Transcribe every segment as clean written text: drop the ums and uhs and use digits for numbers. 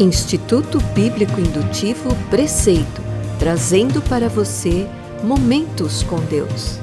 Instituto Bíblico Indutivo Preceito, trazendo para você momentos com Deus.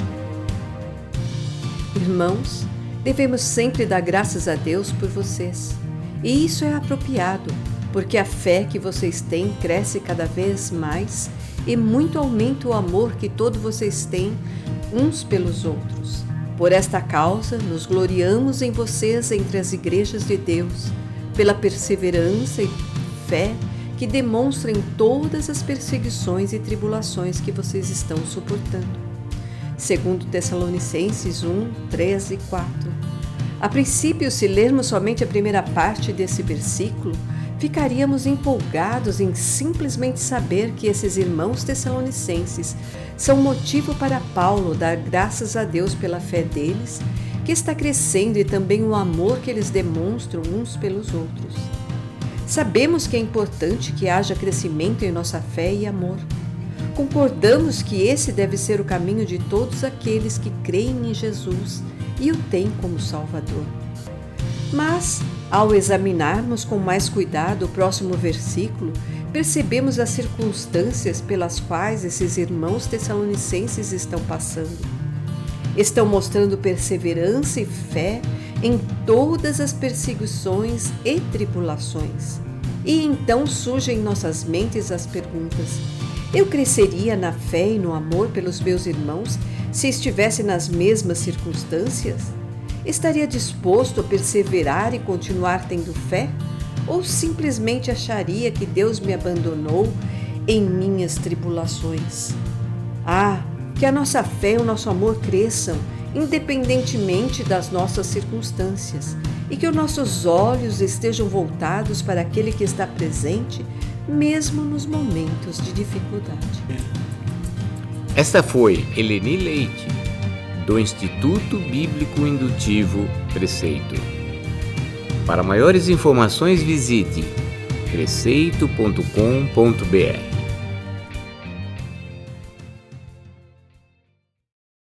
Irmãos, devemos sempre dar graças a Deus por vocês. E isso é apropriado, porque a fé que vocês têm cresce cada vez mais e muito aumenta o amor que todos vocês têm uns pelos outros. Por esta causa, nos gloriamos em vocês entre as igrejas de Deus, pela perseverança e fé que demonstra em todas as perseguições e tribulações que vocês estão suportando. Segundo Tessalonicenses 1, 3 e 4. A princípio, se lermos somente a primeira parte desse versículo, ficaríamos empolgados em simplesmente saber que esses irmãos tessalonicenses são motivo para Paulo dar graças a Deus pela fé deles, que está crescendo, e também o amor que eles demonstram uns pelos outros. Sabemos que é importante que haja crescimento em nossa fé e amor. Concordamos que esse deve ser o caminho de todos aqueles que creem em Jesus e o têm como Salvador. Mas, ao examinarmos com mais cuidado o próximo versículo, percebemos as circunstâncias pelas quais esses irmãos tessalonicenses estão passando. Estão mostrando perseverança e fé em todas as perseguições e tribulações. E então surgem em nossas mentes as perguntas: eu cresceria na fé e no amor pelos meus irmãos se estivesse nas mesmas circunstâncias? Estaria disposto a perseverar e continuar tendo fé? Ou simplesmente acharia que Deus me abandonou em minhas tribulações? Que a nossa fé e o nosso amor cresçam, independentemente das nossas circunstâncias, e que os nossos olhos estejam voltados para aquele que está presente, mesmo nos momentos de dificuldade. Esta foi Eleni Leite, do Instituto Bíblico Indutivo Preceito. Para maiores informações, visite preceito.com.br.